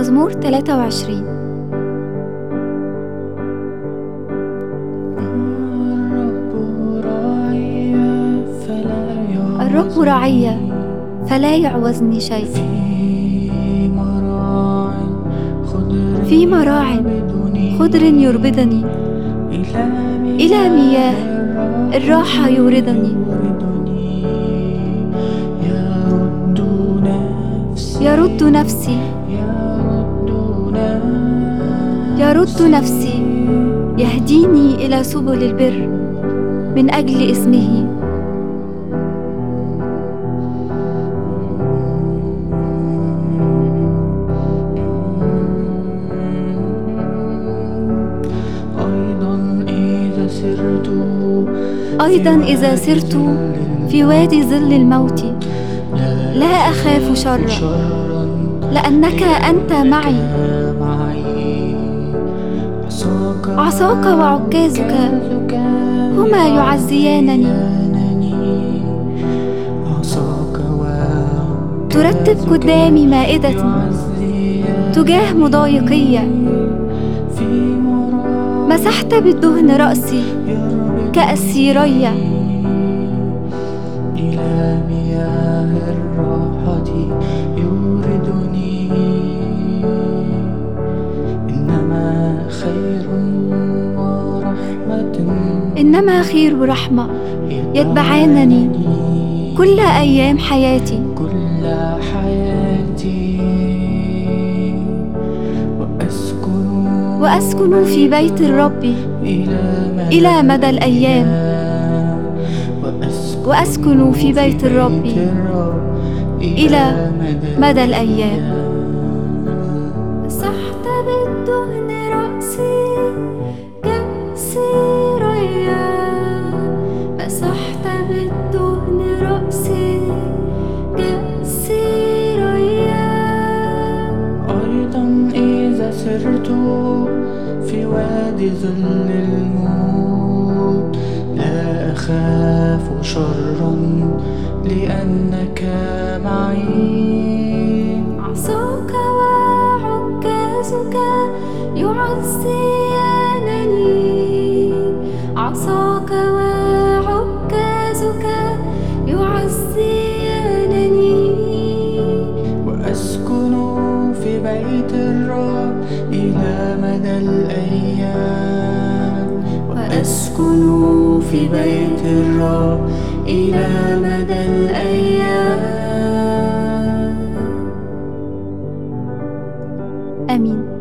مزمور 23. الرب رعي فلا يعوزني شيء. في مراع خضر يربدني، إلى مياه الراحة يوردني. يرد نفسي، يهديني إلى سبل البر من أجل اسمه. أيضا إذا سرت في وادي ظل الموت لا أخاف شرا، لأنك أنت معي. عصاك وعكازك هما يعزيانني. ترتب قدامي مائدة تجاه مضايقي. مسحت بالدهن رأسي كأسيري. إلى مياه الراحة يوردني. إنما خير ورحمة يتبعانني كل أيام حياتي. وأسكن في بيت الرب إلى مدى الأيام. وأسكن في بيت الرب إلى مدى الأيام. مسحت بالدهن رأسي كأسيري. مسحت بالدهن رأسي كأسيري. أيضا إذا سرت في وادي ظل الموت لا أخاف شرا لأنك معي. عصاك وعكازك يعزيانني. عصاك وعكازك يعزيانني. وأسكن في بيت الرب إلى مدى الأيام. وأسكن في بيت الرب إلى مدى الأيام. آمين.